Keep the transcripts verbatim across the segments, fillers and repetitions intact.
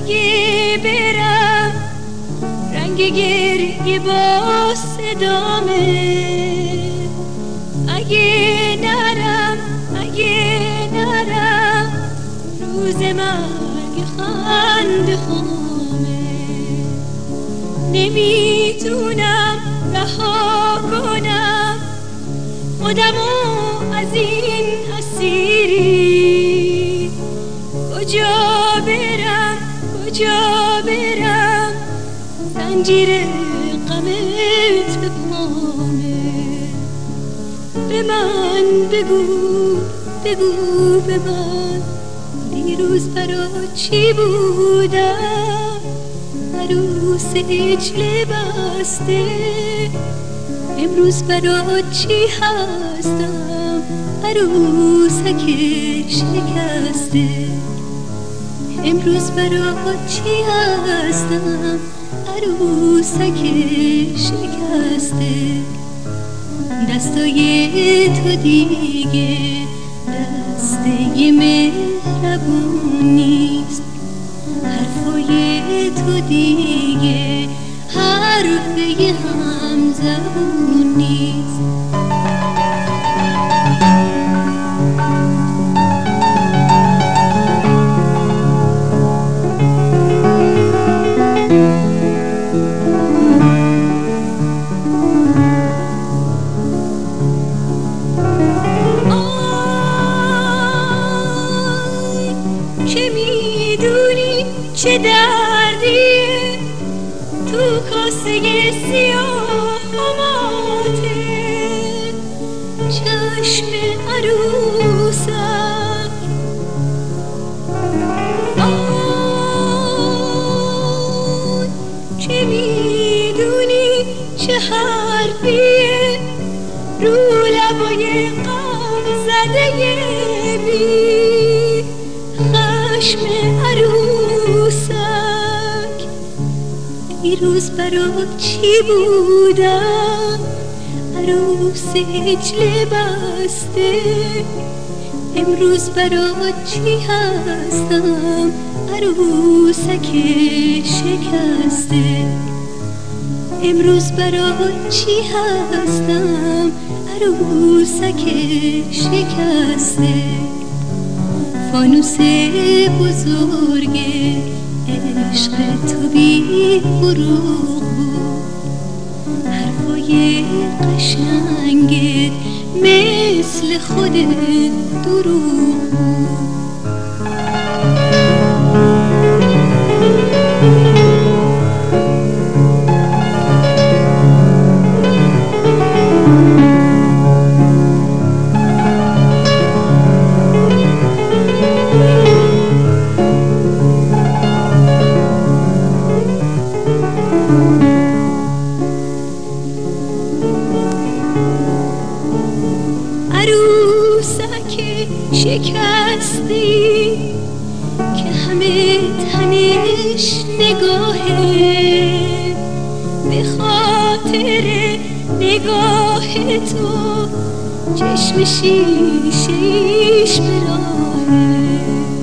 اگه برم رنگ گریه با صدامه، اگه نرم اگه نرم روز مرگ خنده خامه. نمیتونم رها کنم خودمو از این اسیری، کجا برم کجا برم زنجیر غمت به پامه. به من بگو بگو به من دیروز برا چی بودم، عروس عجل بسته امروز برا چی هستم، عروسک شکسته امروز برا چی هستم، عروسک شکسته. دستای تو دیگه دسته مهربون نیست، حرفای تو دیگه حرفه هم زبون نیست. چه میدونی چه دردیه تو کاسه سیاه ماته، چشم عروسک آی چه میدونی چه حرفیه رو لبای غم زده بی چشم عروسک. دیروز برا چی بودم، عروس عجل بسته امروز برا چی هستم، عروسک شکسته امروز برا چی هستم، عروسک شکسته. فانوس بزرگ عشق تو بی فروغ بود، حرفای قشنگت مثل خود دروغ بود. عروسک شکستی که همه تنش نگاهه، به خاطر نگاه تو چشم شیشه‌ایش به راهه.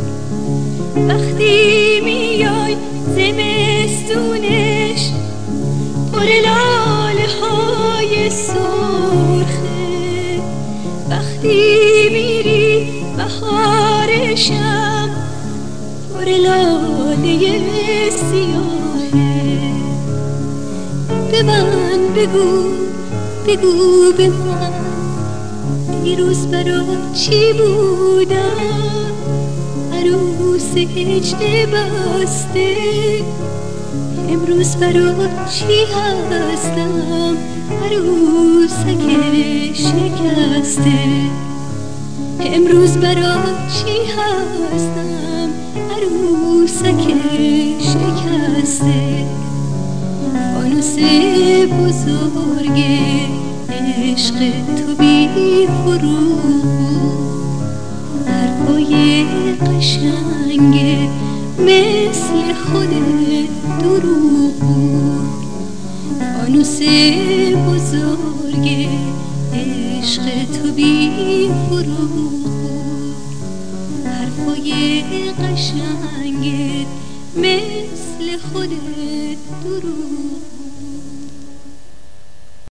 وقتی میای زمستونش پر لاله های سرخه، وقتی میری بهارشم پر لاله سیاهه. به من بگو بگو به من دیروز برا چی بودم، عروس عجل بسته امروز برا چی هستم، عروسک شکسته امروز برا چی هستم، عروسک شکسته. فانوس بزرگ عشق تو بی فروغ، حرفای قشنگ مثل خود دروغ بود. فانوس بزرگ عشق تو بی فروغ، حرفای قشنگت مثل خودت دروغ